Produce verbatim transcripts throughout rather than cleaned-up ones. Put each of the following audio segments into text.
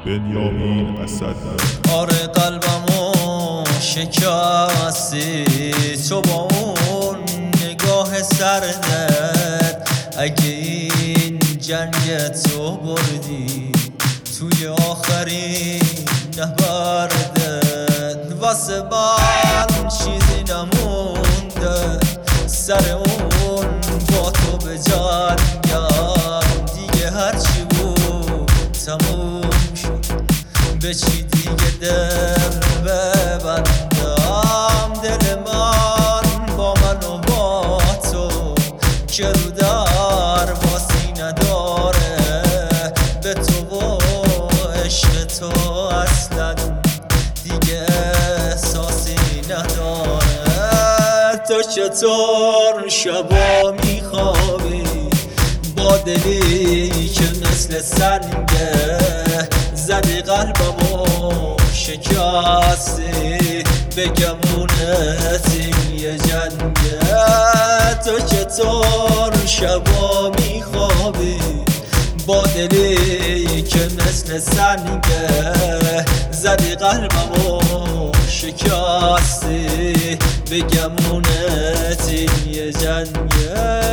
بنیامین اسد. آره قلبمو شکستی تو با اون نگاه سردت. اگه این جنگ تو بردی توی آخرین نبردت، واسه من چیزی نمونده سر اون با تو به جنگم. دیگه هرچی بود تموم شد، به چی دیگه دل ببندم؟ دل من با من و با تو که رو در واسی نداره، به تو و عشق تو اصلا دیگه احساسی نداره. تو چطور شبا میخوابی با دلی که مثل سنگه؟ زدی قلبمو شکستی، به گمونت این یه جنگه. تو چطور شبا میخوابی با دلی که مثل سنگه؟ زدی قلبمو شکستی، به گمونت این یه جنگه.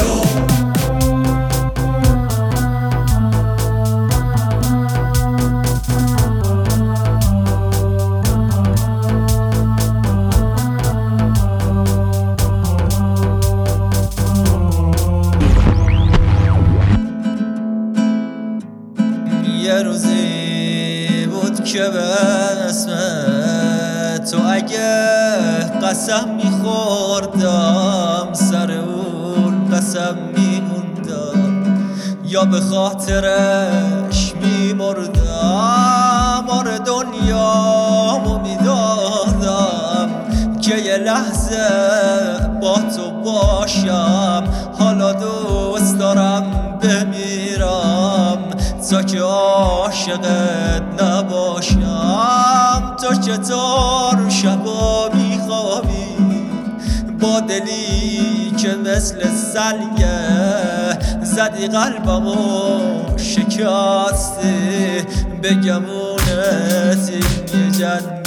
یه روزی بود که به اسم تو اگه قسم میخوردم سر اون قسم میموندم، یا به خاطرش میمردم. آره دنیامو میدادم که یه لحظه با تو باشم. حالا دوست دارم بمیرم تا که عاشقت نباشم. تو چطور شبا میخوابی با دلی که مثل سنگه؟ زدی قلبمو شکستی، به گمونت این یه جنگه.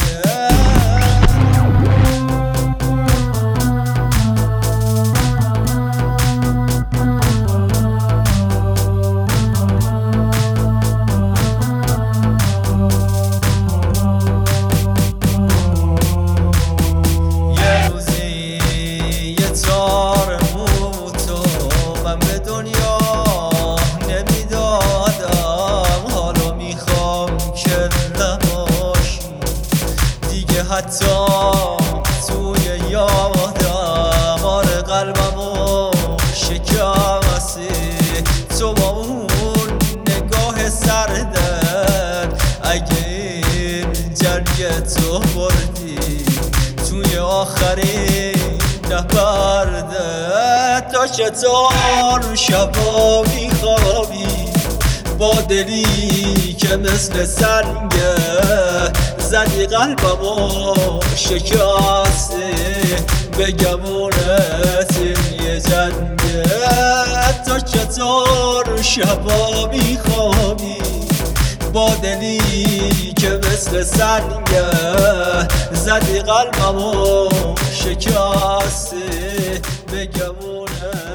حتی توی یادم آره قلبمو شکستی، تو با اون نگاه سردت. اگه این جنگ تو بردی توی آخرین نبردت. تو چطور شبا میخوابی با دلی که مثل سنگه؟ زدی قلبمو شکستی، به گمونت این یه جنگه. تو چطور شبا میخوابی با دلی که مثل سنگه؟ زدی قلبمو شکستی، به گمونت